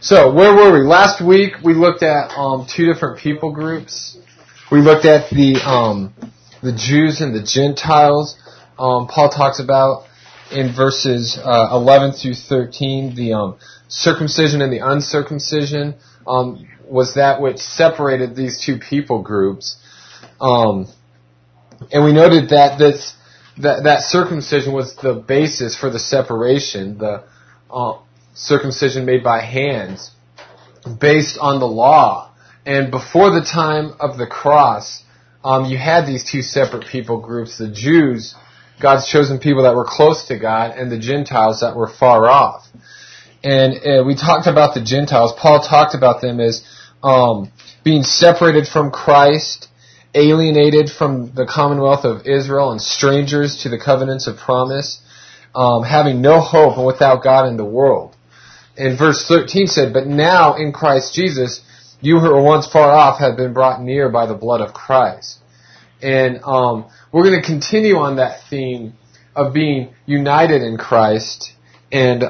So, where were we? Last week, we looked at two different people groups. We looked at the Jews and the Gentiles. Paul talks about in verses 11 through 13, the circumcision and the uncircumcision was that which separated these two people groups. And we noted that that circumcision was the basis for the separation, the circumcision made by hands, based on the law. And before the time of the cross, you had these two separate people groups, the Jews, God's chosen people that were close to God, and the Gentiles that were far off. And we talked about the Gentiles. Paul talked about them as being separated from Christ, alienated from the commonwealth of Israel, and strangers to the covenants of promise, having no hope and without God in the world. And verse 13 said, "But now in Christ Jesus, you who were once far off have been brought near by the blood of Christ." And we're going to continue on that theme of being united in Christ and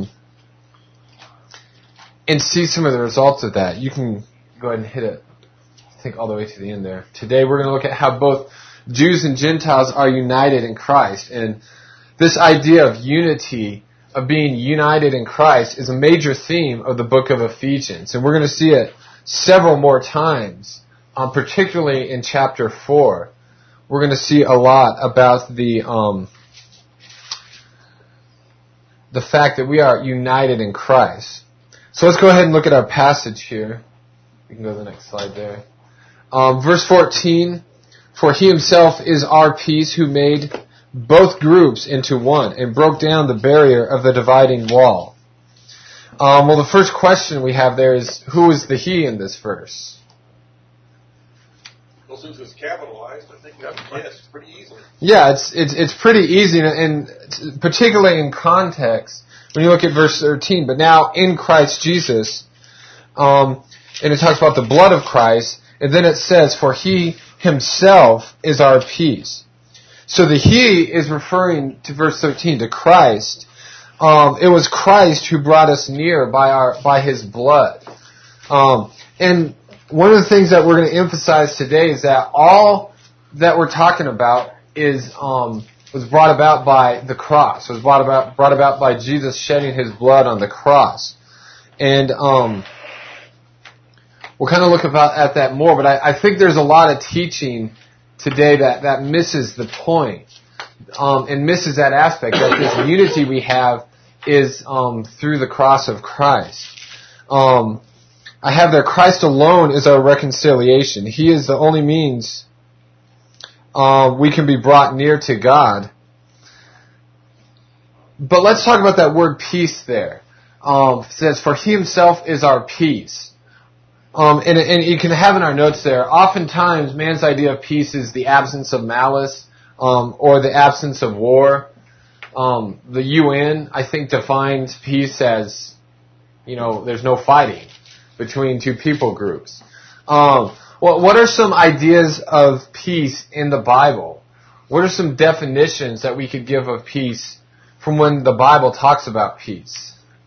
see some of the results of that. You can go ahead and hit it, I think, all the way to the end there. Today we're going to look at how both Jews and Gentiles are united in Christ. And this idea of unity, of being united in Christ, is a major theme of the book of Ephesians. And we're going to see it several more times, particularly in chapter 4. We're going to see a lot about the fact that we are united in Christ. So let's go ahead and look at our passage here. We can go to the next slide there. Verse 14, "For he himself is our peace, who made both groups into one and broke down the barrier of the dividing wall." Well, the first question we have there is, who is the he in this verse? Well, since it's capitalized, I think that's yes, pretty easy. Yeah, it's pretty easy, and particularly in context when you look at verse 13. "But now in Christ Jesus," and it talks about the blood of Christ, and then it says, "For he himself is our peace." So the he is referring to verse 13, to Christ. It was Christ who brought us near by his blood. And one of the things that we're going to emphasize today is that all that we're talking about was brought about by the cross. Was brought about by Jesus shedding his blood on the cross. And we'll kind of look at that more, but I think there's a lot of teaching today that misses the point, and misses that aspect, that this unity we have is through the cross of Christ. I have there, Christ alone is our reconciliation. He is the only means we can be brought near to God. But let's talk about that word peace there. It says, "For he himself is our peace." And you can have in our notes there, oftentimes man's idea of peace is the absence of malice, or the absence of war. The UN, I think, defines peace as, there's no fighting between two people groups. What are some ideas of peace in the Bible? What are some definitions that we could give of peace from when the Bible talks about peace?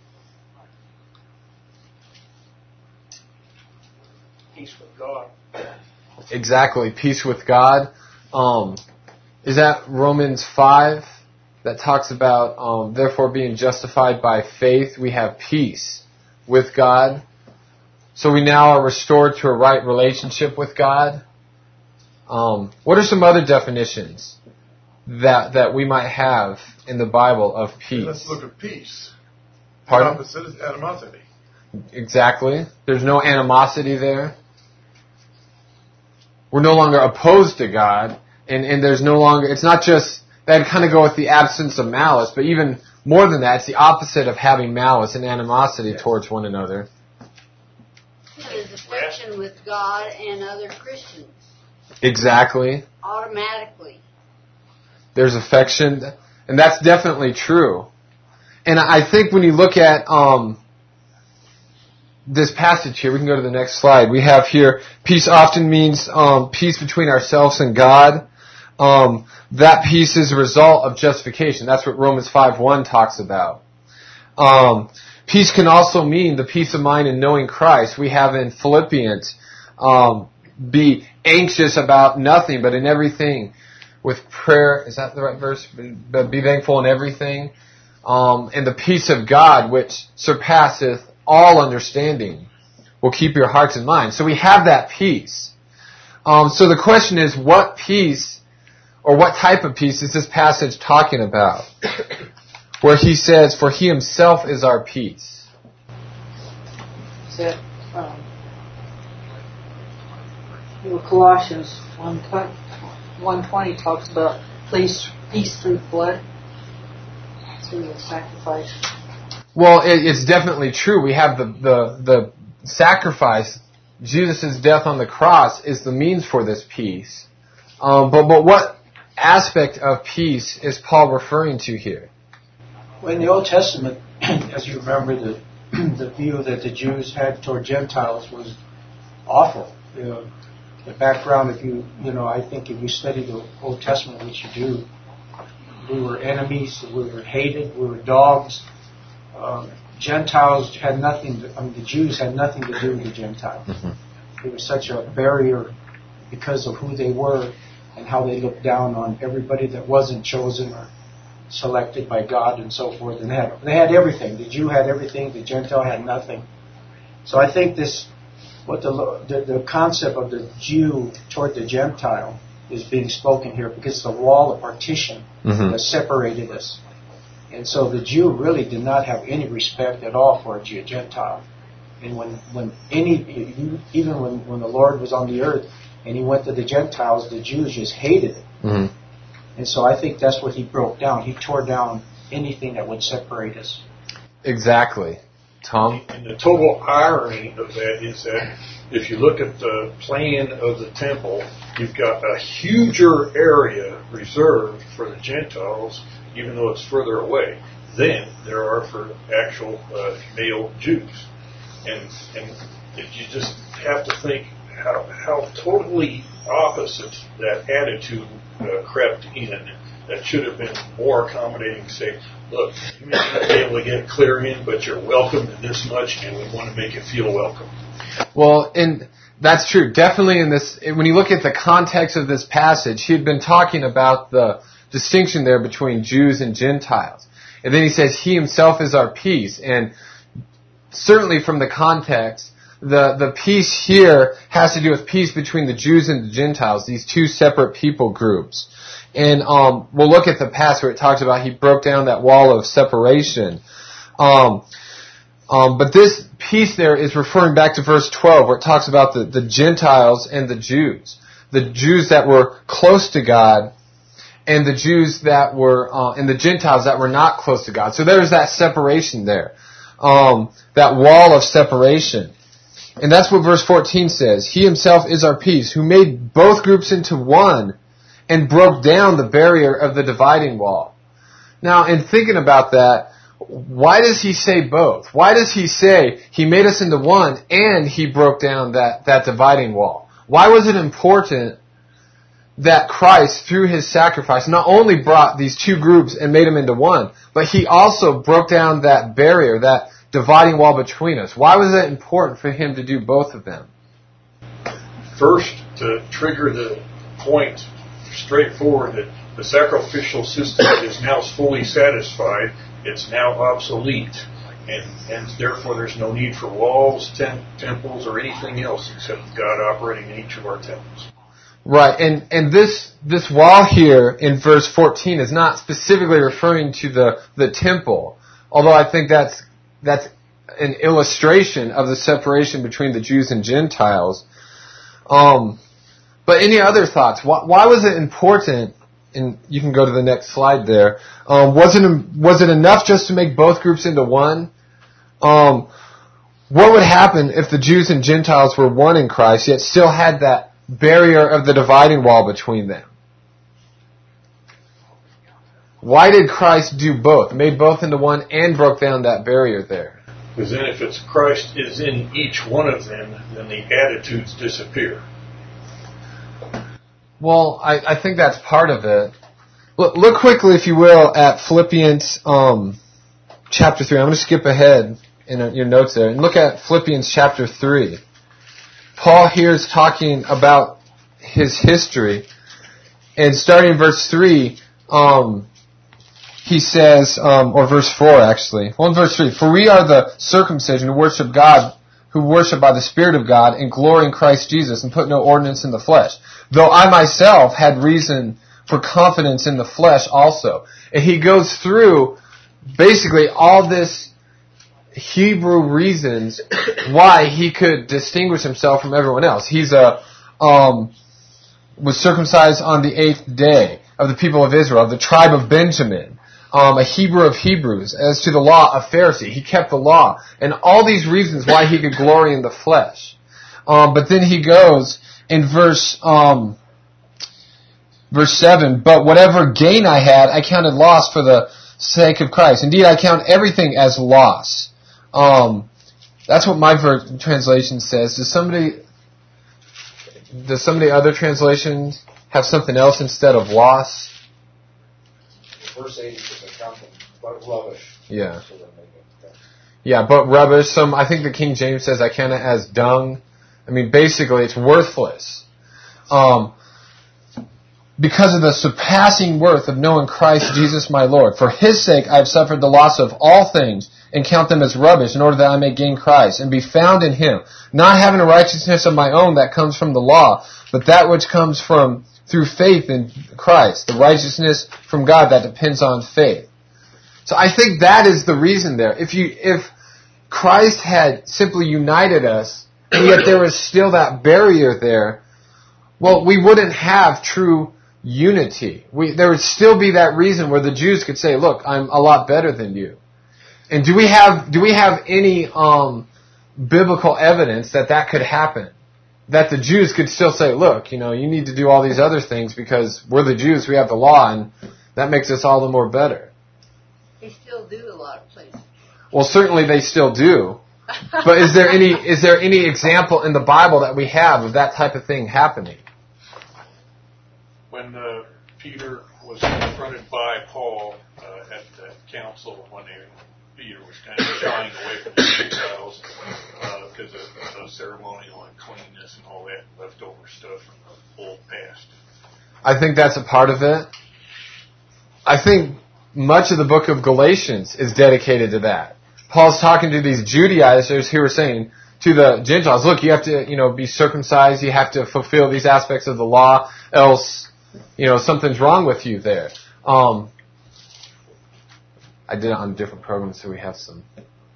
Peace with God. Exactly, peace with God. Is that Romans 5 that talks about, therefore being justified by faith, we have peace with God. So we now are restored to a right relationship with God. What are some other definitions that we might have in the Bible of peace? Let's look at peace. Pardon? The opposite is animosity. Exactly. There's no animosity there. We're no longer opposed to God, and there's no longer, it's not just, that'd kind of go with the absence of malice, but even more than that, it's the opposite of having malice and animosity towards one another. There's affection with God and other Christians. Exactly. Automatically. There's affection, and that's definitely true. And I think when you look at this passage here, we can go to the next slide. We have here, peace often means peace between ourselves and God. That peace is a result of justification. That's what Romans 5:1 talks about. Peace can also mean the peace of mind in knowing Christ. We have in Philippians, be anxious about nothing, but in everything with prayer. Is that the right verse? But be thankful in everything. And the peace of God, which surpasseth all understanding, will keep your hearts and minds. So we have that peace. So the question is, what peace, or what type of peace is this passage talking about? Where he says, for he himself is our peace. That, Colossians 1:20 talks about peace through blood, through the sacrifice. Well, it's definitely true. We have the sacrifice. Jesus' death on the cross is the means for this peace. But what aspect of peace is Paul referring to here? Well, in the Old Testament, as you remember, the view that the Jews had toward Gentiles was awful. The background, I think if you study the Old Testament, which you do, we were enemies, we were hated, we were dogs. Gentiles had nothing, the Jews had nothing to do with the Gentiles. It was such a barrier because of who they were and how they looked down on everybody that wasn't chosen or selected by God and so forth. And they had everything. The Jew had everything, the Gentile had nothing. So I think the concept of the Jew toward the Gentile is being spoken here because the wall of partition that separated us. And so the Jew really did not have any respect at all for a Gentile. And when the Lord was on the earth and he went to the Gentiles, the Jews just hated it. And so I think that's what he broke down. He tore down anything that would separate us. Exactly. Tom? And the total irony of that is that if you look at the plan of the temple, you've got a huger area reserved for the Gentiles, even though it's further away, than there are for actual male Jews. And you just have to think how totally opposite that attitude crept in. That should have been more accommodating. Say, look, you may not be able to get clear in, but you're welcome in this much, and we want to make you feel welcome. Well, and that's true. Definitely in this, when you look at the context of this passage, he had been talking about the distinction there between Jews and Gentiles. And then he says, he himself is our peace. And certainly from the context, the peace here has to do with peace between the Jews and the Gentiles, these two separate people groups. And we'll look at the passage where it talks about he broke down that wall of separation. But this peace there is referring back to verse 12 where it talks about the Gentiles and the Jews. The Jews that were close to God and the Jews that were, and the Gentiles that were not close to God. So there's that separation there. That wall of separation. And that's what verse 14 says. He himself is our peace, who made both groups into one and broke down the barrier of the dividing wall. Now, in thinking about that, why does he say both? Why does he say he made us into one and he broke down that dividing wall? Why was it important that Christ, through his sacrifice, not only brought these two groups and made them into one, but he also broke down that barrier, that dividing wall between us? Why was it important for him to do both of them? First, to trigger the point straightforward that the sacrificial system is now fully satisfied, it's now obsolete, and therefore there's no need for walls, temples, or anything else except God operating in each of our temples. Right, and this wall here in verse 14 is not specifically referring to the temple, although I think that's an illustration of the separation between the Jews and Gentiles. But any other thoughts? Why was it important? And you can go to the next slide there. Was it enough just to make both groups into one? What would happen if the Jews and Gentiles were one in Christ, yet still had that barrier of the dividing wall between them? Why did Christ do both? Made both into one and broke down that barrier there? Because then if it's Christ is in each one of them, then the attitudes disappear. Well, I think that's part of it. Look quickly, if you will, at Philippians chapter 3. I'm going to skip ahead in your notes there. And look at Philippians chapter 3. Paul here is talking about his history. And starting in verse 3, he says, or verse 4 actually. Well, in verse 3, for we are the circumcision who worship God, who worship by the Spirit of God and glory in Christ Jesus and put no ordinance in the flesh. Though I myself had reason for confidence in the flesh also. And he goes through basically all this Hebrew reasons why he could distinguish himself from everyone else. He's was circumcised on the 8th day of the people of Israel, of the tribe of Benjamin, a Hebrew of Hebrews, as to the law, a Pharisee. He kept the law. And all these reasons why he could glory in the flesh. But then he goes in verse 7, but whatever gain I had, I counted loss for the sake of Christ. Indeed, I count everything as loss. That's what my translation says. Does somebody other translations have something else instead of loss? Verse 8 is accounting, but rubbish. Yeah. Yeah, but rubbish. I think the King James says I count it as dung. I mean, basically, it's worthless. Because of the surpassing worth of knowing Christ Jesus my Lord. For His sake I have suffered the loss of all things, and count them as rubbish, in order that I may gain Christ, and be found in Him, not having a righteousness of my own that comes from the law, but that which comes through faith in Christ, the righteousness from God that depends on faith. So I think that is the reason there. If Christ had simply united us, and yet there was still that barrier there, well, we wouldn't have true unity. There would still be that reason where the Jews could say, look, I'm a lot better than you. And do we have any biblical evidence that could happen? That the Jews could still say, look, you need to do all these other things because we're the Jews, we have the law, and that makes us all the more better. They still do a lot of places. Well, certainly they still do. But is there any example in the Bible that we have of that type of thing happening? When Peter was confronted by Paul at the council one day, Peter was kind of shying away from the Gentiles because of ceremonial uncleanness and all that leftover stuff from the old past. I think that's a part of it. I think much of the book of Galatians is dedicated to that. Paul's talking to these Judaizers who are saying to the Gentiles, look, you have to, be circumcised, you have to fulfill these aspects of the law, else, something's wrong with you there. I did it on a different program, so we have some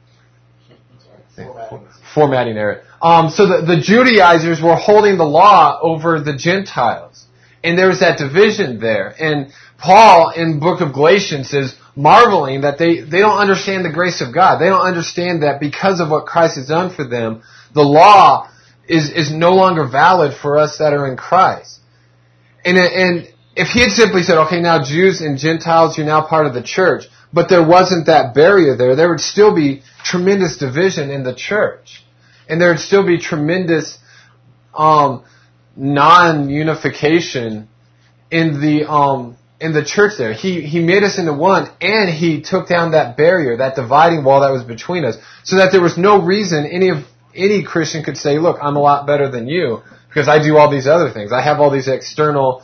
formatting error. So the Judaizers were holding the law over the Gentiles. And there was that division there. And Paul, in the book of Galatians, is marveling that they don't understand the grace of God. They don't understand that because of what Christ has done for them, the law is no longer valid for us that are in Christ. And if he had simply said, okay, now Jews and Gentiles, you're now part of the church, but there wasn't that barrier there would still be tremendous division in the church. And there would still be tremendous non-unification in the church there. He made us into one, and he took down that barrier, that dividing wall that was between us, so that there was no reason any Christian could say, look, I'm a lot better than you because I do all these other things. I have all these external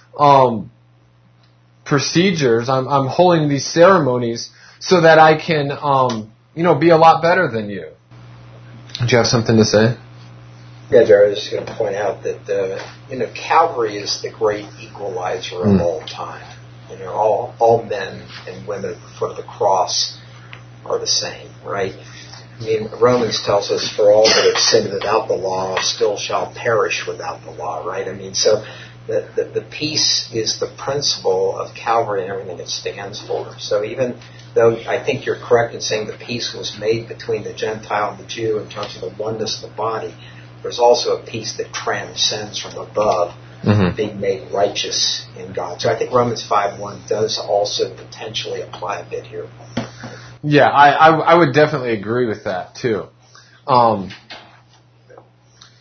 procedures. I'm holding these ceremonies so that I can, be a lot better than you. Do you have something to say? Yeah, Jared, I was just going to point out that Calvary is the great equalizer of all time. All men and women at the foot of the cross are the same, right? I mean, Romans tells us, for all that have sinned without the law still shall perish without the law, right? I mean, so the peace is the principle of Calvary and everything it stands for. So even though I think you're correct in saying the peace was made between the Gentile and the Jew in terms of the oneness of the body, there's also a peace that transcends from above, being made righteous in God. So I think Romans 5:1 does also potentially apply a bit here. Yeah, I would definitely agree with that too.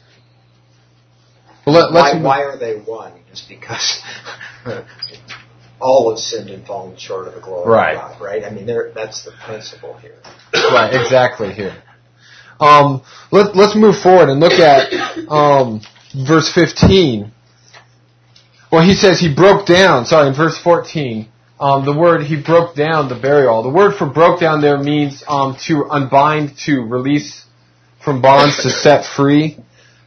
Why are they one? Just because all have sinned and fallen short of the glory Right. of God, right? I mean, that's the principle here. Right, exactly here. Let's move forward and look at verse 15. Well, he says he broke down, in verse 14, the word he broke down the burial. The word for broke down there means to unbind, to release from bonds, to set free.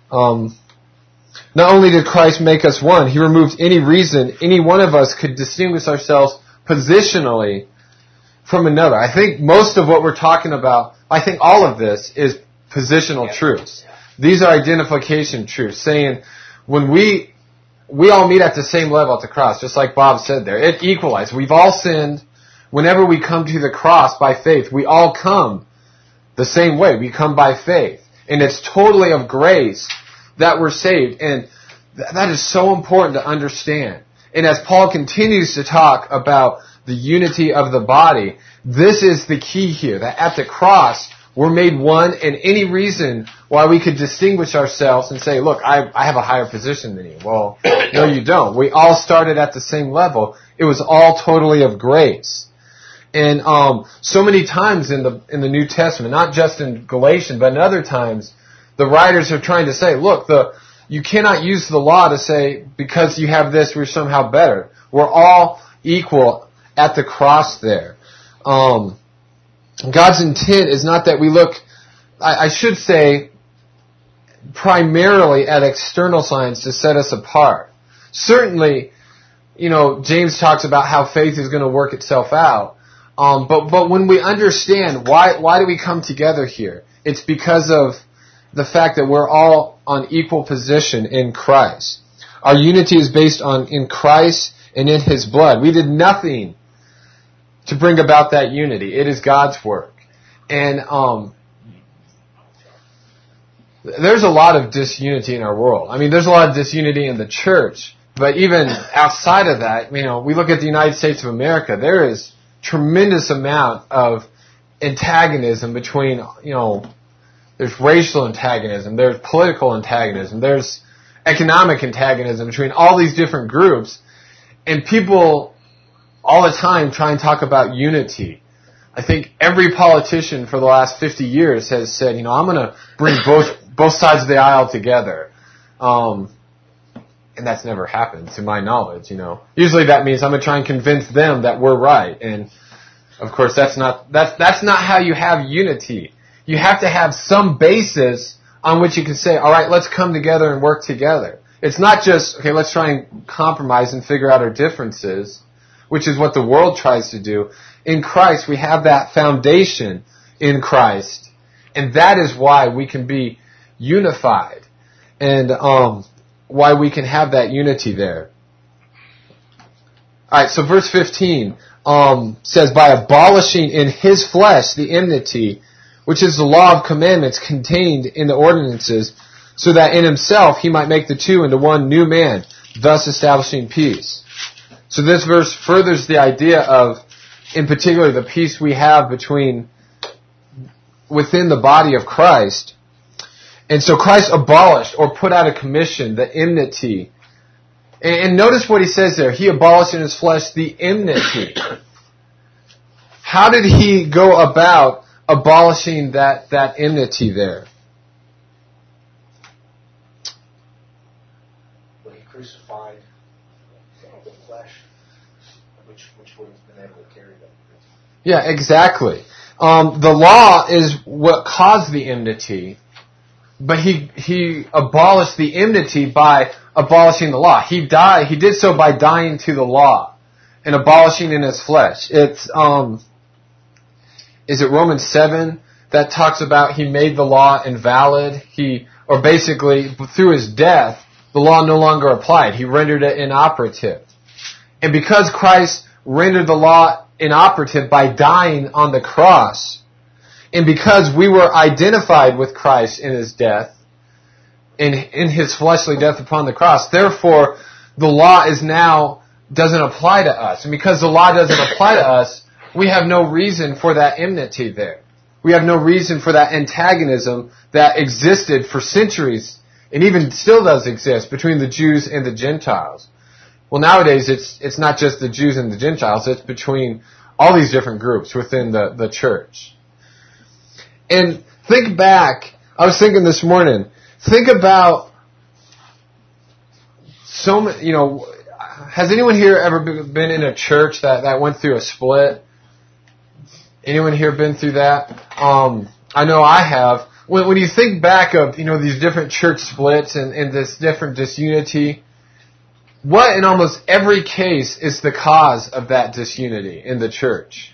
Not only did Christ make us one, he removed any reason any one of us could distinguish ourselves positionally from another. I think most of what we're talking about, I think all of this is positional truths. These are identification truths, saying when we all meet at the same level at the cross, just like Bob said there. It equalized. We've all sinned. Whenever we come to the cross by faith, we all come the same way. We come by faith. And it's totally of grace that we're saved. And that is so important to understand. And as Paul continues to talk about the unity of the body, this is the key here, that at the cross, we're made one, and any reason why we could distinguish ourselves and say, look, I have a higher position than you. Well, no, you don't. We all started at the same level. It was all totally of grace. And so many times in the New Testament, not just in Galatians, but in other times, the writers are trying to say, look, you cannot use the law to say, because you have this, we're somehow better. We're all equal at the cross there. God's intent is not that we look, I should say, primarily at external signs to set us apart. Certainly, James talks about how faith is going to work itself out. But when we understand why do we come together here, it's because of the fact that we're all on equal position in Christ. Our unity is based in Christ and in His blood. We did nothing to bring about that unity. It is God's work. And there's a lot of disunity in our world. I mean, there's a lot of disunity in the church. But even outside of that, we look at the United States of America, there is tremendous amount of antagonism between, there's racial antagonism, there's political antagonism, there's economic antagonism between all these different groups. And people all the time try and talk about unity. I think every politician for the last 50 years has said, I'm going to bring both sides of the aisle together. And that's never happened, to my knowledge, Usually that means I'm going to try and convince them that we're right. And, of course, that's not how you have unity. You have to have some basis on which you can say, all right, let's come together and work together. It's not just, okay, let's try and compromise and figure out our differences, which is what the world tries to do. In Christ, we have that foundation in Christ. And that is why we can be unified. And why we can have that unity there. Alright, so verse 15 says, by abolishing in His flesh the enmity, which is the law of commandments contained in the ordinances, so that in Himself He might make the two into one new man, thus establishing peace. So this verse furthers the idea of, in particular, the peace we have within the body of Christ. And so Christ abolished or put out of commission the enmity. And notice what He says there. He abolished in His flesh the enmity. How did He go about abolishing that enmity there? Well, He crucified the flesh, which would have been able to carry that. Yeah, exactly. The law is what caused the enmity, but he abolished the enmity by abolishing the law. He did so by dying to the law and abolishing in His flesh. It's is it Romans 7 that talks about He made the law invalid? Or basically through His death, the law no longer applied. He rendered it inoperative. And because Christ rendered the law inoperative by dying on the cross, and because we were identified with Christ in His death, in His fleshly death upon the cross, therefore the law doesn't apply to us. And because the law doesn't apply to us, we have no reason for that enmity there. We have no reason for that antagonism that existed for centuries, and even still does exist, between the Jews and the Gentiles. Well, nowadays it's not just the Jews and the Gentiles, it's between all these different groups within the church. And think back, I was thinking this morning, think about has anyone here ever been in a church that went through a split? Anyone here been through that? I know I have. When you think back of, these different church splits and this different disunity, what in almost every case is the cause of that disunity in the church?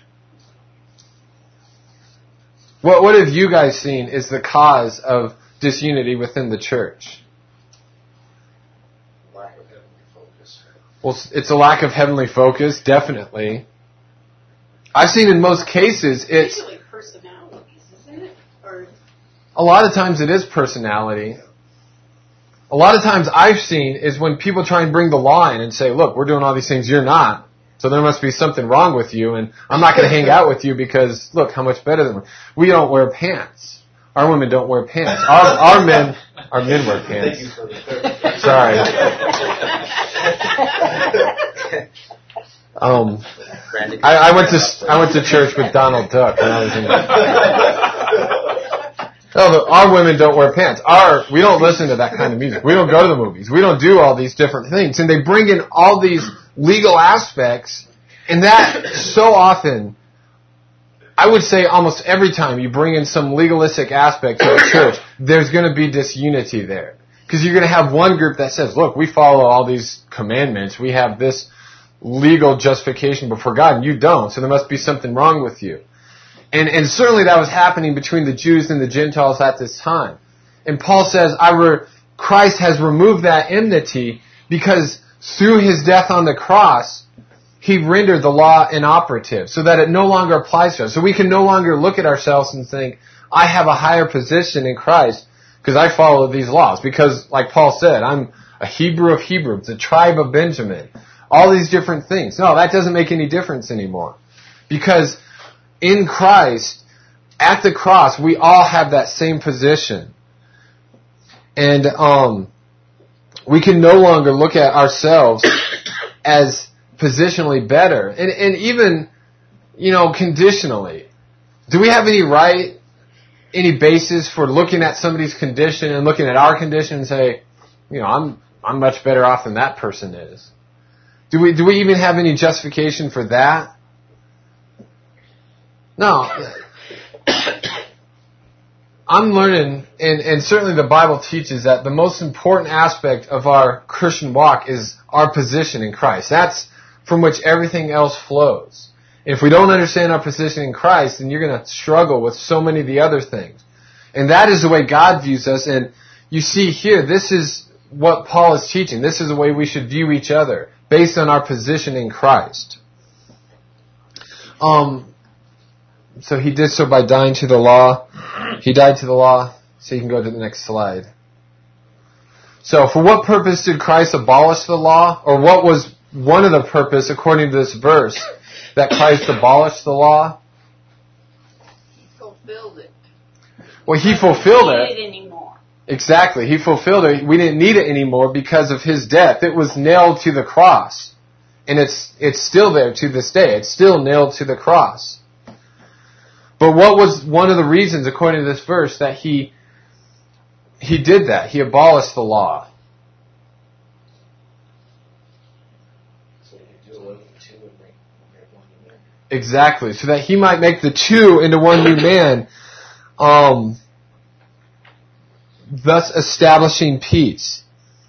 What have you guys seen is the cause of disunity within the church? Lack of heavenly focus. Well, it's a lack of heavenly focus, definitely. I've seen in most cases it's... Usually personalities, isn't it? Or A lot of times it is personality. A lot of times I've seen is when people try and bring the law in and say, look, we're doing all these things, you're not. So there must be something wrong with you, and I'm not going to hang out with you because, look, how much better than we don't wear pants. Our women don't wear pants. Our men wear pants. Thank you for the clarification. Sorry. I went to church with Donald Duck when I was in. Our women don't wear pants. We don't listen to that kind of music. We don't go to the movies. We don't do all these different things. And they bring in all these legal aspects, and that so often, I would say almost every time you bring in some legalistic aspect to the church, there's going to be disunity there. Because you're going to have one group that says, look, we follow all these commandments. We have this legal justification before God, and you don't. So there must be something wrong with you. And certainly that was happening between the Jews and the Gentiles at this time. And Paul says, Christ has removed that enmity because through his death on the cross, he rendered the law inoperative so that it no longer applies to us. So we can no longer look at ourselves and think, I have a higher position in Christ because I follow these laws. Because, like Paul said, I'm a Hebrew of Hebrews, the tribe of Benjamin. All these different things. No, that doesn't make any difference anymore. Because in Christ, at the cross, we all have that same position. And we can no longer look at ourselves as positionally better. And even, conditionally. Do we have any right, any basis for looking at somebody's condition and looking at our condition and say, I'm much better off than that person is? Do we even have any justification for that? No. I'm learning, and certainly the Bible teaches that the most important aspect of our Christian walk is our position in Christ. That's from which everything else flows. If we don't understand our position in Christ, then you're going to struggle with so many of the other things. And that is the way God views us. And you see here, this is what Paul is teaching. This is the way we should view each other, based on our position in Christ. So he did so by dying to the law. He died to the law. So you can go to the next slide. So for what purpose did Christ abolish the law? Or what was one of the purpose, according to this verse, that Christ abolished the law? he fulfilled it. Well, he fulfilled Don't it. need it anymore. Exactly. He fulfilled it. We didn't need it anymore because of his death. It was nailed to the cross. And it's still there to this day. It's still nailed to the cross. But what was one of the reasons, according to this verse, that he did that? He abolished the law. So you do away with the two and make one new man. Exactly. So that he might make the two into one new man, thus establishing peace.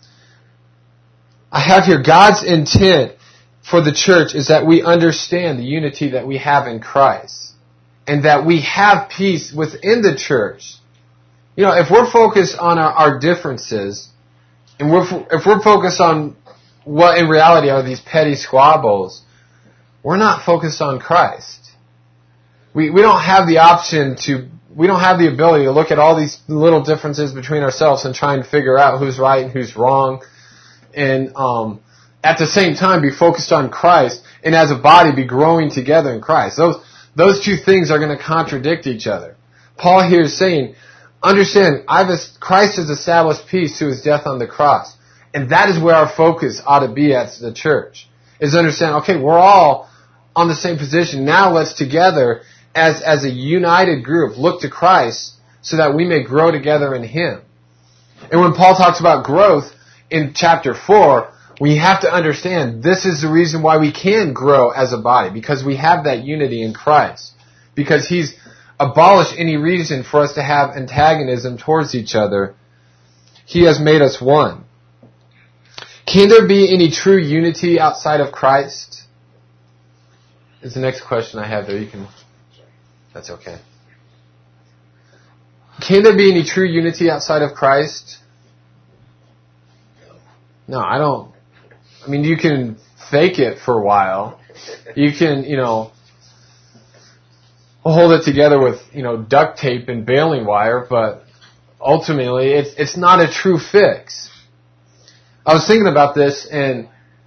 I have here God's intent for the church is that we understand the unity that we have in Christ. And that we have peace within the church. If we're focused on our differences, and if we're focused on what in reality are these petty squabbles, we're not focused on Christ. We don't have the option we don't have the ability to look at all these little differences between ourselves and try and figure out who's right and who's wrong. And at the same time be focused on Christ, and as a body be growing together in Christ. Those two things are going to contradict each other. Paul here is saying, understand, Christ has established peace through his death on the cross. And that is where our focus ought to be at the church, is understand, okay, we're all on the same position. Now let's together, as a united group, look to Christ so that we may grow together in Him. And when Paul talks about growth in chapter 4, we have to understand this is the reason why we can grow as a body, because we have that unity in Christ. Because He's abolished any reason for us to have antagonism towards each other. He has made us one. Can there be any true unity outside of Christ? Is the next question I have there. You can... That's okay. Can there be any true unity outside of Christ? No, I don't. I mean, you can fake it for a while. You can, hold it together with, duct tape and baling wire, but ultimately it's not a true fix. I was thinking about this, and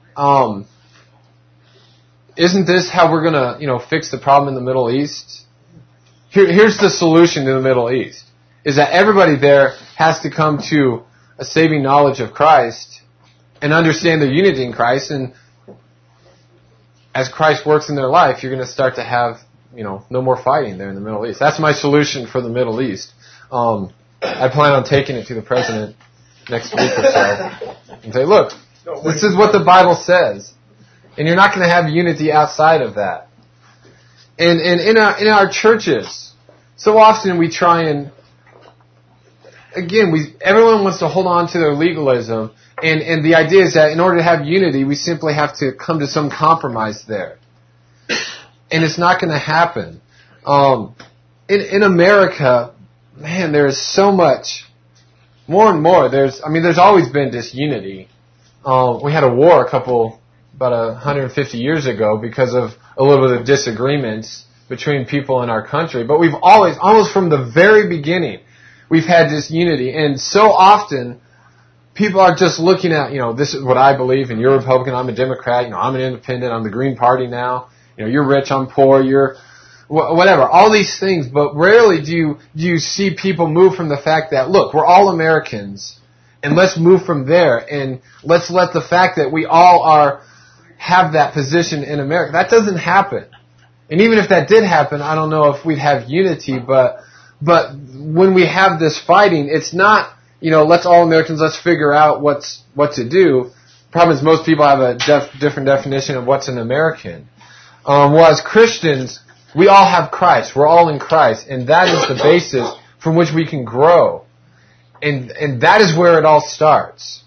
isn't this how we're going to, fix the problem in the Middle East? Here's the solution to the Middle East, is that everybody there has to come to a saving knowledge of Christ and understand their unity in Christ, and as Christ works in their life, you're going to start to have, no more fighting there in the Middle East. That's my solution for the Middle East. I plan on taking it to the president next week or so and say, look, this is what the Bible says, and you're not going to have unity outside of that. And in our churches, so often we try and, again, everyone wants to hold on to their legalism, and the idea is that in order to have unity, we simply have to come to some compromise there. And it's not going to happen. In America, man, there is so much, more and more, there's always been disunity. We had a war about 150 years ago because of a little bit of disagreements between people in our country. But we've always, almost from the very beginning, we've had disunity. And so often, people are just looking at, this is what I believe, and you're a Republican, I'm a Democrat, I'm an independent, I'm the Green Party now, you're rich, I'm poor, you're whatever, all these things. But rarely do you see people move from the fact that, look, we're all Americans, and let's move from there, and let's let the fact that we all have that position in America. That doesn't happen. And even if that did happen, I don't know if we'd have unity, but when we have this fighting, it's not, let's all Americans, let's figure out what to do. The problem is most people have a different definition of what's an American. Well, as Christians, we all have Christ. We're all in Christ, and that is the basis from which we can grow. And that is where it all starts.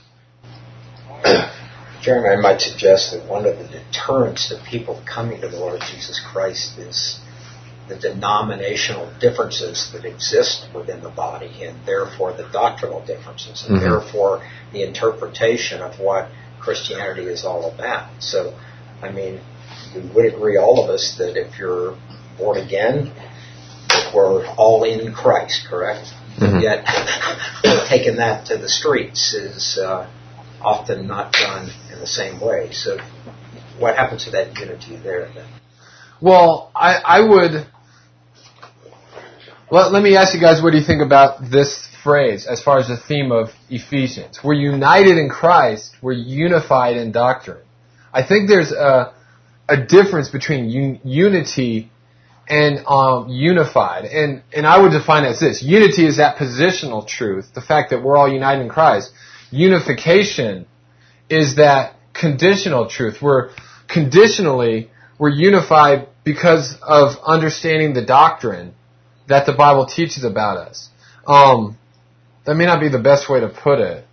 Jeremy, I might suggest that one of the deterrents to people coming to the Lord Jesus Christ is the denominational differences that exist within the body, and therefore the doctrinal differences, and therefore the interpretation of what Christianity is all about. So, we would agree, all of us, that if you're born again, we're all in Christ, correct? Yet, taking that to the streets is often not done in the same way. So, what happens to that unity there then? Well, I would... Well, let me ask you guys, what do you think about this phrase as far as the theme of Ephesians? We're united in Christ. We're unified in doctrine. I think there's a difference between unity and unified. And I would define it as this. Unity is that positional truth, the fact that we're all united in Christ. Unification is that conditional truth. We're unified because of understanding the doctrine that the Bible teaches about us. That may not be the best way to put it.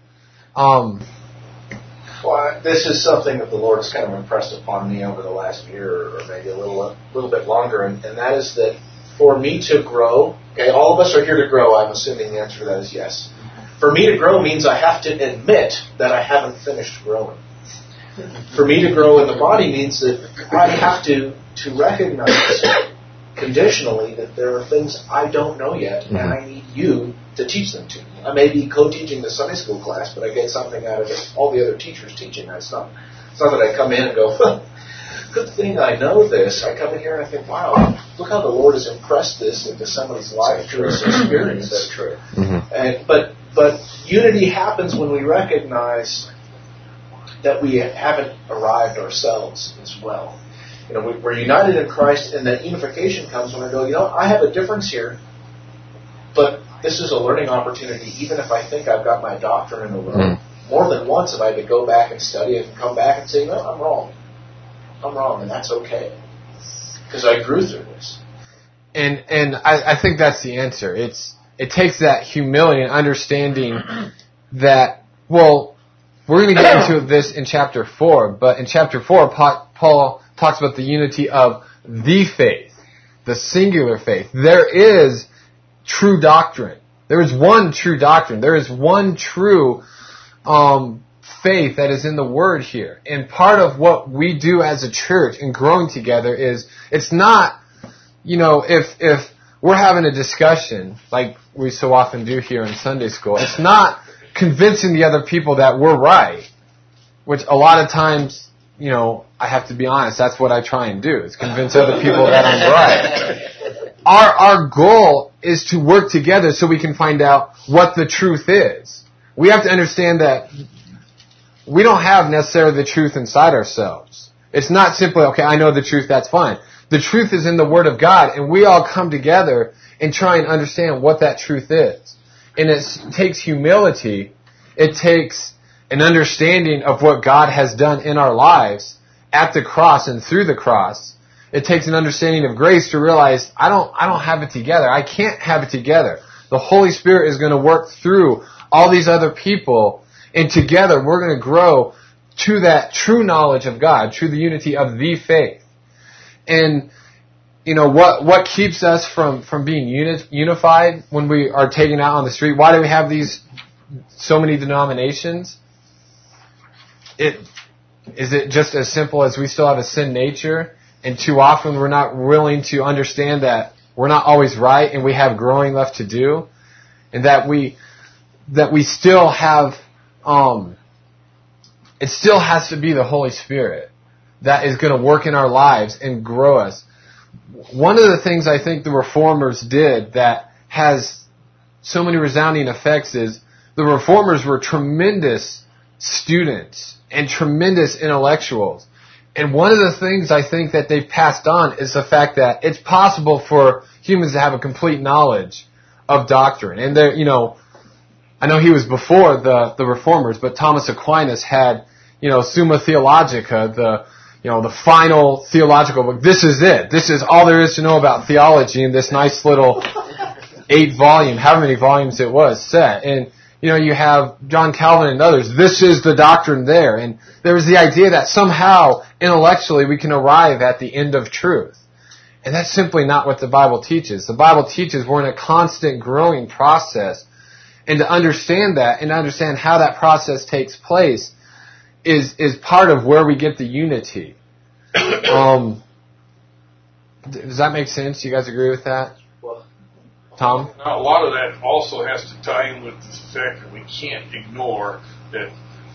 Well, this is something that the Lord has kind of impressed upon me over the last year, or maybe a little bit longer, and that is that for me to grow, okay, all of us are here to grow. I'm assuming the answer to that is yes. For me to grow means I have to admit that I haven't finished growing. For me to grow in the body means that I have to recognize conditionally that there are things I don't know yet, and I need you to teach them to me. I may be co-teaching the Sunday school class, but I get something out of it, all the other teachers teaching. It's not that I come in and go, good thing I know this. I come in here and I think, wow, look how the Lord has impressed this into somebody's life through his experience. That's true. And, but unity happens when we recognize that we haven't arrived ourselves as well. We're united in Christ, and that unification comes when I go, I have a difference here, but this is a learning opportunity. Even if I think I've got my doctrine in a row, more than once have I had to go back and study it and come back and say, no, I'm wrong. I'm wrong, and that's okay. Because I grew through this. And I think that's the answer. It takes that humility and understanding that, well, we're going to get into this in chapter 4, but in chapter 4, Paul talks about the unity of the faith, the singular faith. There is true doctrine. There is one true doctrine. There is one true faith that is in the Word here. And part of what we do as a church in growing together is, it's not, if we're having a discussion like we so often do here in Sunday school, it's not convincing the other people that we're right, which a lot of times, I have to be honest, that's what I try and do, is convince other people that I'm right. Our goal is to work together so we can find out what the truth is. We have to understand that we don't have necessarily the truth inside ourselves. It's not simply, okay, I know the truth, that's fine. The truth is in the Word of God, and we all come together and try and understand what that truth is. And it takes humility. It takes an understanding of what God has done in our lives at the cross and through the cross. It takes an understanding of grace to realize, I don't have it together. I can't have it together. The Holy Spirit is going to work through all these other people, and together we're going to grow to that true knowledge of God, to the unity of the faith. And, what keeps us from being unified when we are taken out on the street? Why do we have so many denominations? Is it just as simple as we still have a sin nature, and too often we're not willing to understand that we're not always right and we have growing left to do, and that we still have, it still has to be the Holy Spirit that is going to work in our lives and grow us. One of the things I think the Reformers did that has so many resounding effects is the Reformers were tremendous students and tremendous intellectuals. And one of the things I think that they've passed on is the fact that it's possible for humans to have a complete knowledge of doctrine. And I know he was before the Reformers, but Thomas Aquinas had, Summa Theologica, the final theological book. This is it. This is all there is to know about theology in this nice little 8-volume, however many volumes it was, set. And, you have John Calvin and others. This is the doctrine there. And there was the idea that somehow, intellectually, we can arrive at the end of truth. And that's simply not what the Bible teaches. The Bible teaches we're in a constant growing process. And to understand that, and to understand how that process takes place, is part of where we get the unity. Does that make sense? You guys agree with that? Tom? Now, a lot of that also has to tie in with the fact that we can't ignore that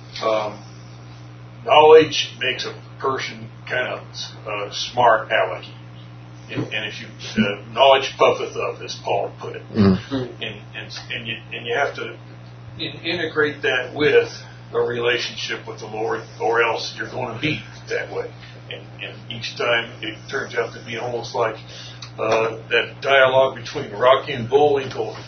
knowledge makes a person kind of smart alecky. And if you knowledge puffeth up, as Paul put it, and you have to integrate that with a relationship with the Lord, or else you're going to be that way. And each time it turns out to be almost like that dialogue between Rocky and Bullwinkle.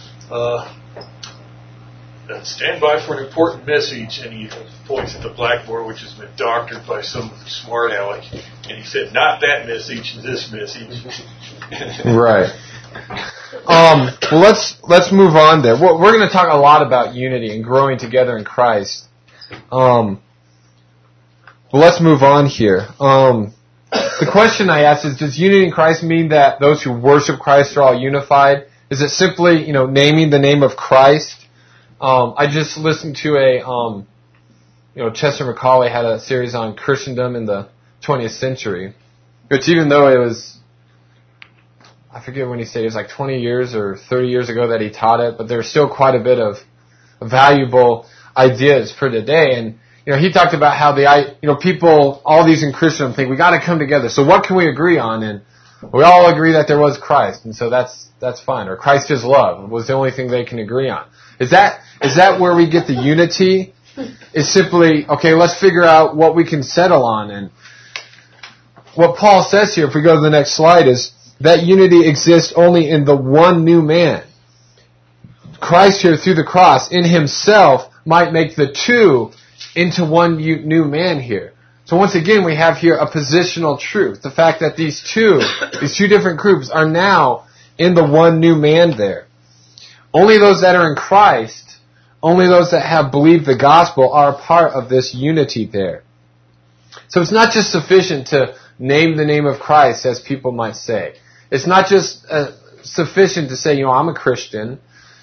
Stand by for an important message, and he points at the blackboard, which has been doctored by some smart aleck, and he said, "Not that message, this message." Right. Well, let's move on there. We're going to talk a lot about unity and growing together in Christ. Well, let's move on here. The question I asked is, does unity in Christ mean that those who worship Christ are all unified? Is it simply, naming the name of Christ? I just listened to Chester McCauley had a series on Christendom in the 20th century, which even though it was, I forget when he said it was like 20 years or 30 years ago that he taught it, but there's still quite a bit of valuable ideas for today. And, he talked about how people, all these in Christendom think we got to come together. So what can we agree on? And We all agree that there was Christ, and so that's fine. Or Christ is love was the only thing they can agree on. Is that where we get the unity? Is simply, okay, let's figure out what we can settle on. And what Paul says here, if we go to the next slide, is that unity exists only in the one new man. Christ here through the cross in himself might make the two into one new man here. So once again, we have here a positional truth. The fact that these two different groups are now in the one new man there. Only those that are in Christ, only those that have believed the gospel are a part of this unity there. So it's not just sufficient to name the name of Christ, as people might say. It's not just sufficient to say, I'm a Christian.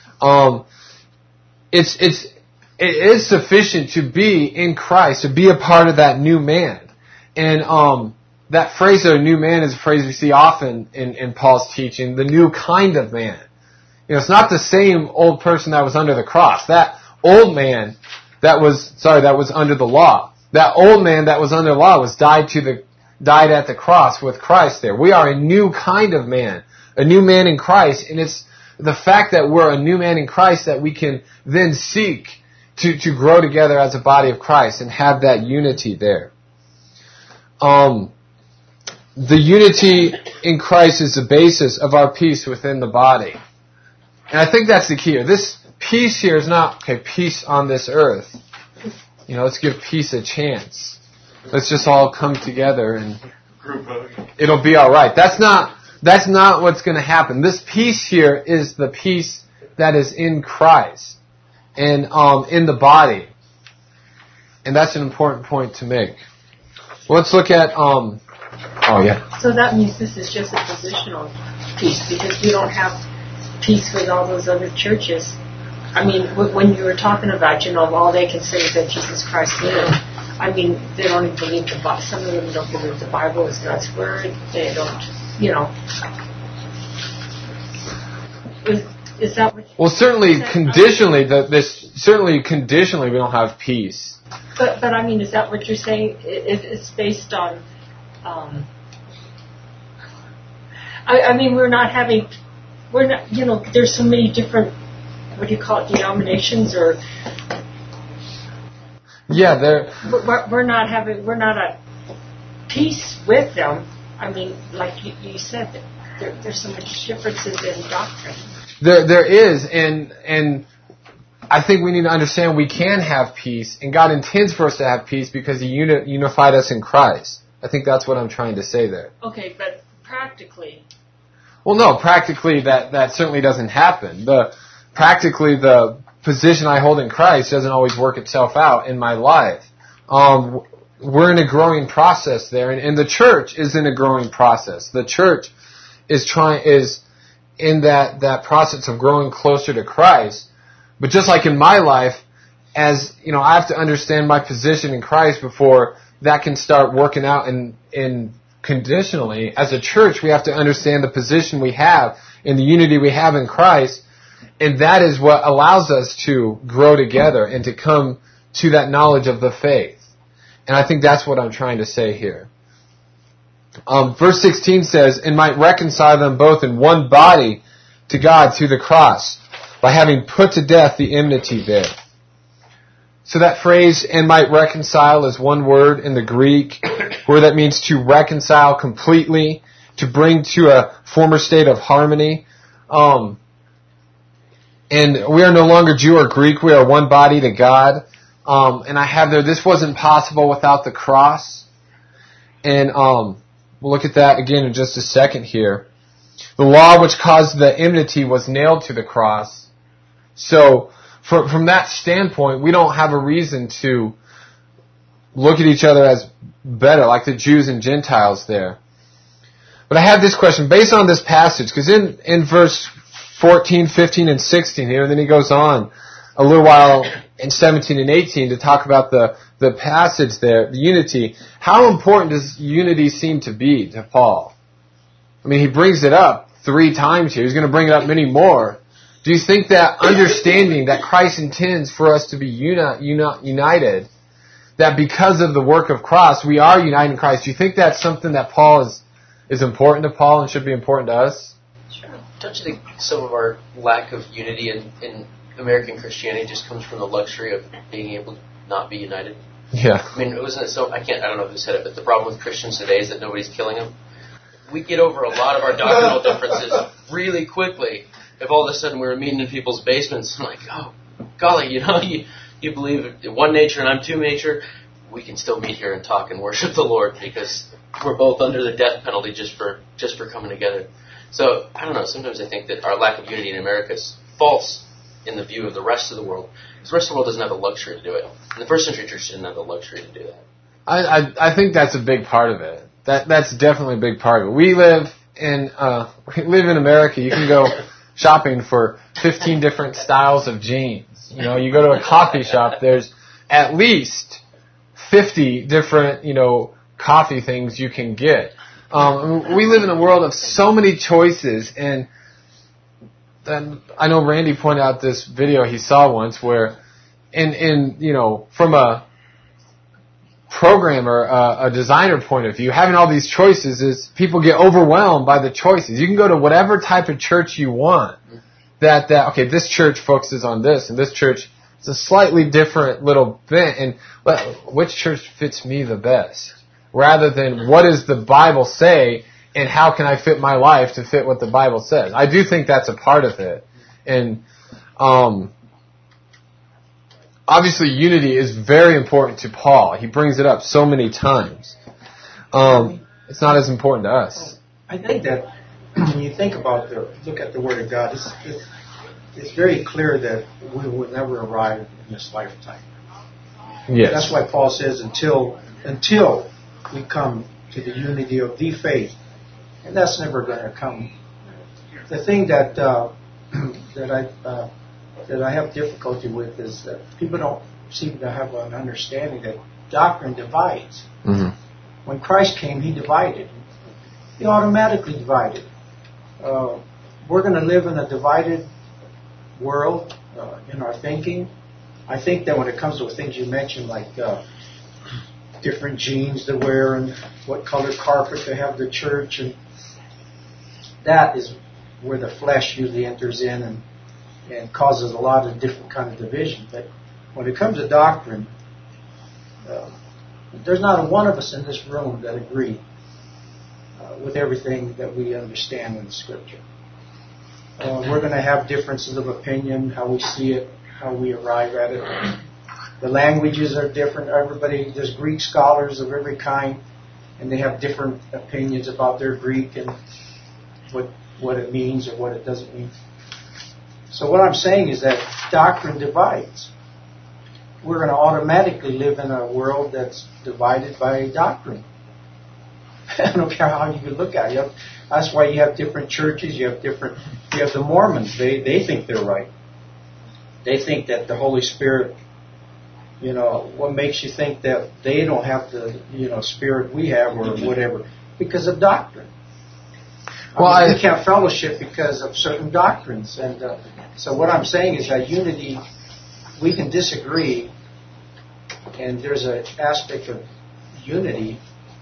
It is sufficient to be in Christ, to be a part of that new man. And that phrase, a new man, is a phrase we see often in Paul's teaching, the new kind of man. It's not the same old person that was under the cross. That old man that was under the law. That old man that was under the law was died at the cross with Christ there. We are a new kind of man, a new man in Christ, and it's the fact that we're a new man in Christ that we can then seek to grow together as a body of Christ and have that unity there. The unity in Christ is the basis of our peace within the body. And I think that's the key here. This peace here is not, peace on this earth. Let's give peace a chance. Let's just all come together and it'll be alright. That's not what's going to happen. This peace here is the peace that is in Christ and in the body. And that's an important point to make. Let's look at So that means this is just a positional peace, because we don't have peace with all those other churches. I mean, when you were talking about, all they can say is that Jesus Christ lived. I mean, they don't even believe the Bible. Some of them don't believe the Bible is God's word. They don't, Is that what? Well, certainly conditionally, we don't have peace. But I mean, is that what you're saying? It's based on. I mean, we're not. There's so many different. What do you call it? Denominations or. Yeah, we're not at peace with them. I mean, like you said, there's so much differences in doctrine. There is, and I think we need to understand we can have peace, and God intends for us to have peace because He unified us in Christ. I think that's what I'm trying to say there. Okay, but practically. Well, no, practically that certainly doesn't happen. Practically the position I hold in Christ doesn't always work itself out in my life. We're in a growing process there, and the church is in a growing process. The church is in that process of growing closer to Christ. But just like in my life, as I have to understand my position in Christ before that can start working out in conditionally. As a church, we have to understand the position we have and the unity we have in Christ, and that is what allows us to grow together and to come to that knowledge of the faith. And I think that's what I'm trying to say here. Verse 16 says, and might reconcile them both in one body to God through the cross, by having put to death the enmity there. So that phrase, and might reconcile, is one word in the Greek, where that means to reconcile completely, to bring to a former state of harmony. And we are no longer Jew or Greek, we are one body to God. And I have there, this wasn't possible without the cross. And we'll look at that again in just a second here. The law which caused the enmity was nailed to the cross. So from that standpoint, we don't have a reason to look at each other as better, like the Jews and Gentiles there. But I have this question, based on this passage, because in verse 14, 15, and 16 here, and then he goes on a little while in 17 and 18 to talk about the passage there, the unity. How important does unity seem to be to Paul? I mean, he brings it up 3 times here. He's going to bring it up many more. Do you think that understanding that Christ intends for us to be united, that because of the work of cross, we are united in Christ, do you think that's something that Paul is important to Paul and should be important to us. Sure. Don't you think some of our lack of unity in American Christianity just comes from the luxury of being able to not be united? Yeah. I mean, wasn't it so? I don't know who said it, but the problem with Christians today is that nobody's killing them. We get over a lot of our doctrinal differences really quickly. If all of a sudden we were meeting in people's basements, I'm like, oh, golly, you believe in one nature and I'm two nature, we can still meet here and talk and worship the Lord because we're both under the death penalty just for coming together. So, I don't know, sometimes I think that our lack of unity in America is false in the view of the rest of the world. Because the rest of the world doesn't have the luxury to do it. And the first century church didn't have the luxury to do that. I think that's a big part of it. That's definitely a big part of it. We live in America. You can go shopping for 15 different styles of jeans. You go to a coffee shop, there's at least 50 different, coffee things you can get. We live in a world of so many choices, and I know Randy pointed out this video he saw once where from a programmer, a designer point of view, having all these choices is people get overwhelmed by the choices. You can go to whatever type of church you want. Okay, this church focuses on this, and this church is a slightly different little bit, and which church fits me the best? Rather than what does the Bible say, and how can I fit my life to fit what the Bible says? I do think that's a part of it. And obviously unity is very important to Paul. He brings it up so many times. It's not as important to us. I think that when you think about look at the Word of God, it's very clear that we will never arrive in this lifetime. Yes. That's why Paul says until we come to the unity of the faith, and that's never going to come. The thing that I have difficulty with is that people don't seem to have an understanding that doctrine divides. Mm-hmm. When Christ came, He divided. He automatically divided. We're going to live in a divided world in our thinking. I think that when it comes to things you mentioned, like different jeans to wear and what color carpet to have the church, and that is where the flesh usually enters in and causes a lot of different kind of division. But when it comes to doctrine, there's not a one of us in this room that agree with everything that we understand in the Scripture. We're going to have differences of opinion, how we see it, how we arrive at it. The languages are different. There's Greek scholars of every kind, and they have different opinions about their Greek and what it means or what it doesn't mean. So what I'm saying is that doctrine divides. We're going to automatically live in a world that's divided by doctrine. I don't care how you look at it. That's why you have different churches. You have the Mormons. They think they're right. They think that the Holy Spirit, what makes you think that they don't have the, spirit we have or whatever? Because of doctrine. We can't fellowship because of certain doctrines. And so what I'm saying is that unity, we can disagree, and there's an aspect of unity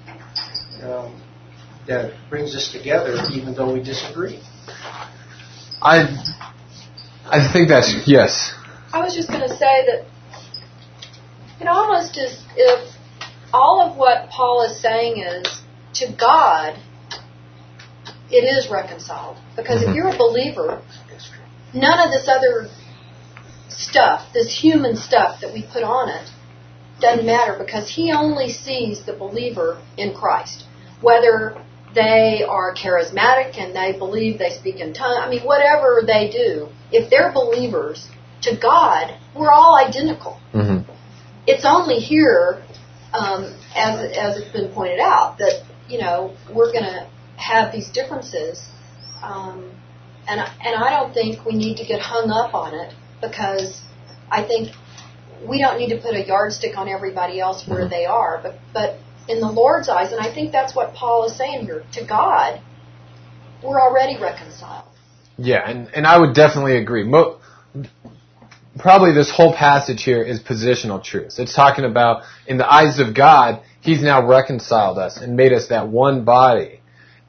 that brings us together even though we disagree. I think that's, yes. I was just going to say that it almost is if all of what Paul is saying is to God, it is reconciled. Because if you're a believer, none of this other stuff, this human stuff that we put on it, doesn't matter because He only sees the believer in Christ. Whether they are charismatic and they believe they speak in tongues, whatever they do, if they're believers, to God, we're all identical. Mm-hmm. It's only here, as it's been pointed out, that, we're going to have these differences. And I don't think we need to get hung up on it because I think we don't need to put a yardstick on everybody else where they are. But in the Lord's eyes, and I think that's what Paul is saying here, to God, we're already reconciled. Yeah, and I would definitely agree. Probably this whole passage here is positional truth. It's talking about, in the eyes of God, He's now reconciled us and made us that one body.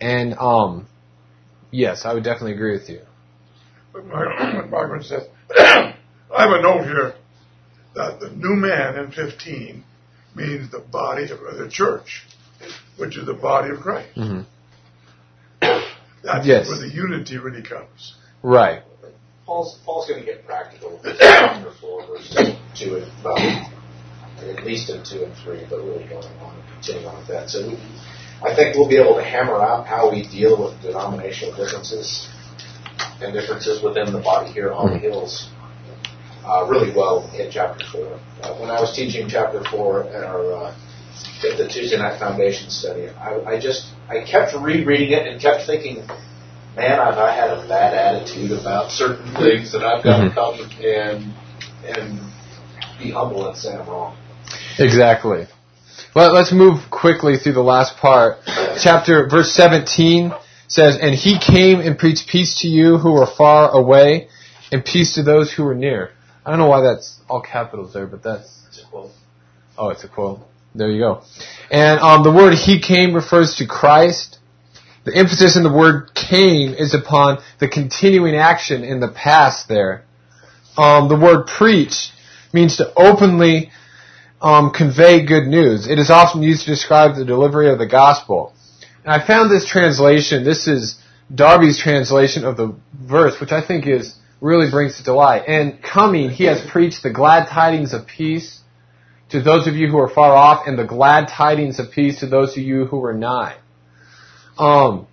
And yes, I would definitely agree with you. But Margaret says, I have a note here that the new man in 15 means the body of the church, which is the body of Christ. Mm-hmm. That's yes. where the unity really comes. Right. Paul's going to get practical with chapter 4, verse 2 and at least in 2 and 3, but really going on and continuing on with that. So I think we'll be able to hammer out how we deal with denominational differences and differences within the body here on the hills really well in chapter 4. When I was teaching chapter 4 at the Tuesday night foundation study, I kept rereading it and kept thinking, man, I had a bad attitude about certain things that I've got to come and be humble and say I'm wrong. Exactly. Well, let's move quickly through the last part. Verse 17 says, "And he came and preached peace to you who were far away, and peace to those who were near." I don't know why that's all capitals there, but it's a quote. Oh, it's a quote. There you go. And the word "he came" refers to Christ. The emphasis in the word "came" is upon the continuing action in the past there. The word "preach" means to openly convey good news. It is often used to describe the delivery of the gospel. And I found this translation, this is Darby's translation of the verse, which I think really brings it to light. "And coming, he has preached the glad tidings of peace to those of you who are far off, and the glad tidings of peace to those of you who are nigh." And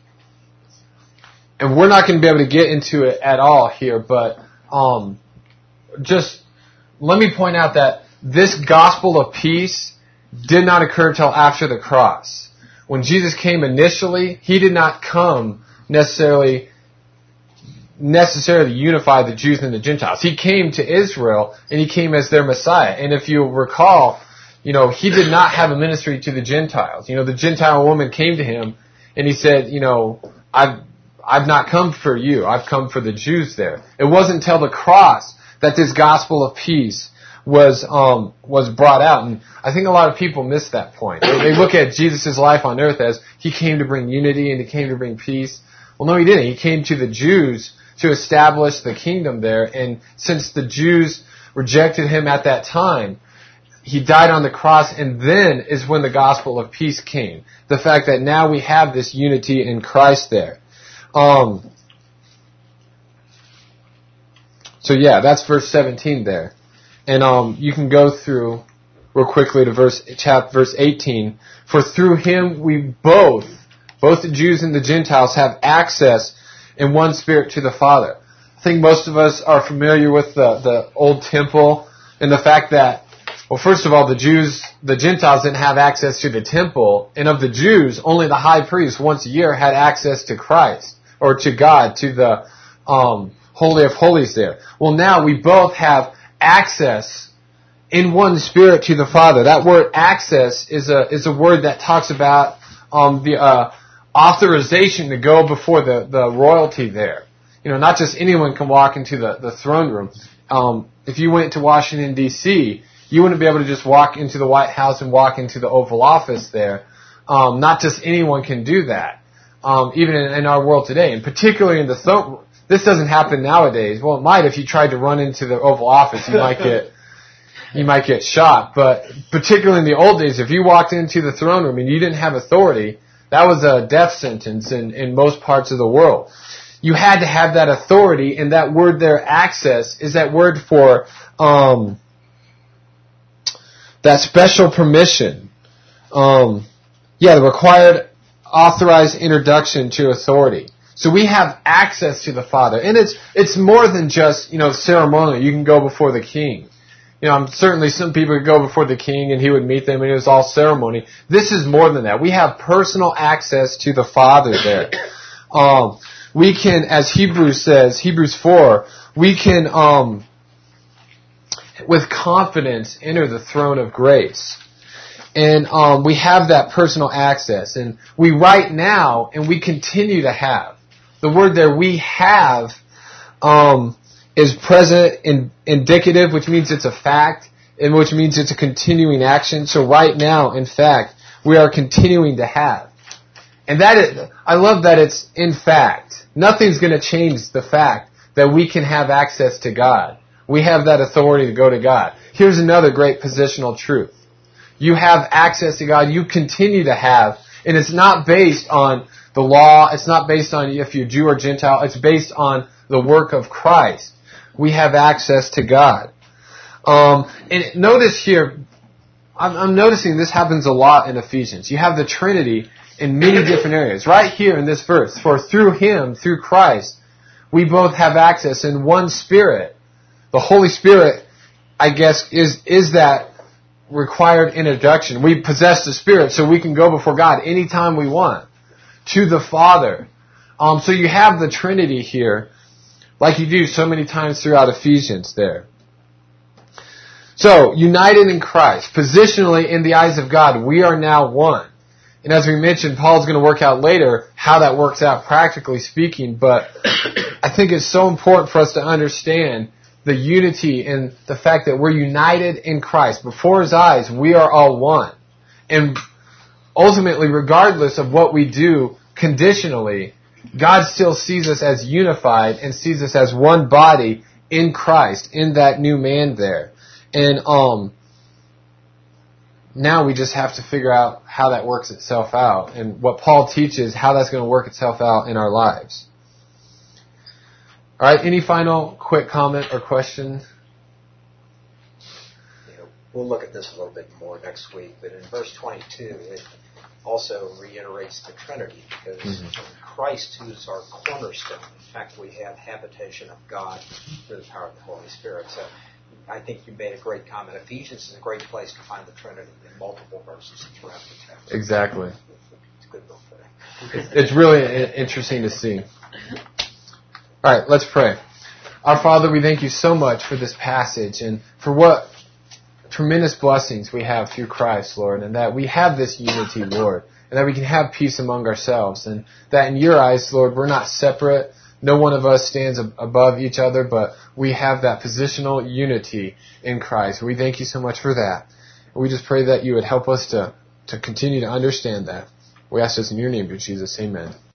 we're not going to be able to get into it at all here, but just let me point out that this gospel of peace did not occur until after the cross. When Jesus came initially, he did not come necessarily unify the Jews and the Gentiles. He came to Israel, and he came as their Messiah. And if you recall, he did not have a ministry to the Gentiles. The Gentile woman came to him, and he said, I've not come for you. I've come for the Jews there. It wasn't until the cross that this gospel of peace was brought out. And I think a lot of people miss that point. They look at Jesus' life on earth as he came to bring unity and he came to bring peace. Well, no, he didn't. He came to the Jews to establish the kingdom there. And since the Jews rejected him at that time, he died on the cross, and then is when the gospel of peace came. The fact that now we have this unity in Christ there. So yeah, that's verse 17 there. And you can go through real quickly to verse 18. "For through him we both the Jews and the Gentiles, have access in one spirit to the Father." I think most of us are familiar with the old temple and the fact that, well, first of all, the Gentiles didn't have access to the temple, and of the Jews, only the high priest once a year had access to Christ, or to God, to the Holy of Holies there. Well, now we both have access in one spirit to the Father. That word "access" is a word that talks about the authorization to go before the royalty there. Not just anyone can walk into the throne room. If you went to Washington, D.C., you wouldn't be able to just walk into the White House and walk into the Oval Office there. Not just anyone can do that, even in our world today, and particularly in the throne. This doesn't happen nowadays. Well, it might if you tried to run into the Oval Office. You might get shot. But particularly in the old days, if you walked into the throne room and you didn't have authority, that was a death sentence in most parts of the world. You had to have that authority, and that word there, "access," is that word for that special permission. The required authorized introduction to authority. So we have access to the Father. And it's more than just, ceremonial. You can go before the king. Certainly some people could go before the king and he would meet them and it was all ceremony. This is more than that. We have personal access to the Father there. We can, as Hebrews says, Hebrews 4, we can, with confidence, enter the throne of grace. And we have that personal access. And we right now, and we continue to have. The word there, "we have," is present indicative, which means it's a fact, and which means it's a continuing action. So right now, in fact, we are continuing to have. And I love that it's in fact. Nothing's going to change the fact that we can have access to God. We have that authority to go to God. Here's another great positional truth. You have access to God. You continue to have. And it's not based on the law. It's not based on if you're Jew or Gentile. It's based on the work of Christ. We have access to God. And notice here, I'm noticing this happens a lot in Ephesians. You have the Trinity in many different areas. Right here in this verse, for through Him, through Christ, we both have access in one Spirit. The Holy Spirit, I guess, is that required introduction. We possess the Spirit so we can go before God anytime we want to the Father. So you have the Trinity here, like you do so many times throughout Ephesians there. So, united in Christ, positionally in the eyes of God, we are now one. And as we mentioned, Paul's going to work out later how that works out practically speaking, but I think it's so important for us to understand the unity and the fact that we're united in Christ. Before His eyes, we are all one. And ultimately, regardless of what we do conditionally, God still sees us as unified and sees us as one body in Christ, in that new man there. And now we just have to figure out how that works itself out, and what Paul teaches, how that's going to work itself out in our lives. All right, any final quick comment or question? We'll look at this a little bit more next week, but in verse 22, it also reiterates the Trinity, because Christ, who is our cornerstone, in fact, we have habitation of God through the power of the Holy Spirit. So I think you made a great comment. Ephesians is a great place to find the Trinity in multiple verses throughout the text. Exactly. It's a good book for that. It's really interesting to see. All right, let's pray. Our Father, we thank You so much for this passage and for what tremendous blessings we have through Christ, Lord, and that we have this unity, Lord, and that we can have peace among ourselves, and that in Your eyes, Lord, we're not separate. No one of us stands above each other, but we have that positional unity in Christ. We thank You so much for that. We just pray that You would help us to continue to understand that. We ask this in Your name, dear Jesus. Amen.